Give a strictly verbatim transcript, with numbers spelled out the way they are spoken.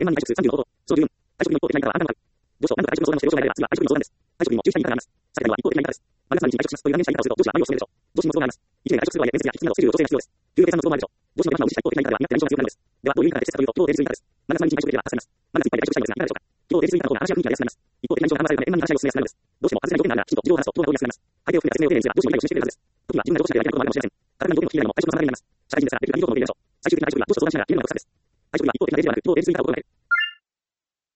円満に退職するさんじゅうの方法。そのじゅうよん、退職日の一方的な意味からは何らかある。ご所、何度か退職の相談をして了承が得られれば、次は退職日の相談です。退職日も中止会議になります。さて、第二は一方的な意味からです。満月何日に退職しますという断念した意味からをすると、上司は何を進めるでしょう。上司にも都合があります。いちねんで退職する場合や面接や引き継ぎなどスケジュールを調整が必要です。給与計算の都合もあるでしょう。上司の出番を無視した一方的な意味からは、みなって何所が必要なのです。では、どういう意味から適切かというと、希望を提示する言い方です。満月何日に退職できれば助かります。満月いっぱいで退職したいのですが、いかがでしょうか。希望を提示する言い方の方が話しやすい空気が安くなります。一方的な印象が生まれるので、円満に話を進めやすくなるのです。どうしても外せない条件なら、きちんと事情を話すと、どうなると安くなります。相手を含めた説明を丁寧にすれば、上司の理解を示してくれるはずです。時には自分が上司であることもあるかもしれません。体に条件を聞き入れるのも退職の妨げになります。社会人ですから、できる限りのことを言えましょう。最終的な退職日はどうしても相談者や有利なのが確かです。退職日は一方的な例示ではなく、希望を提示する言い方を心がける。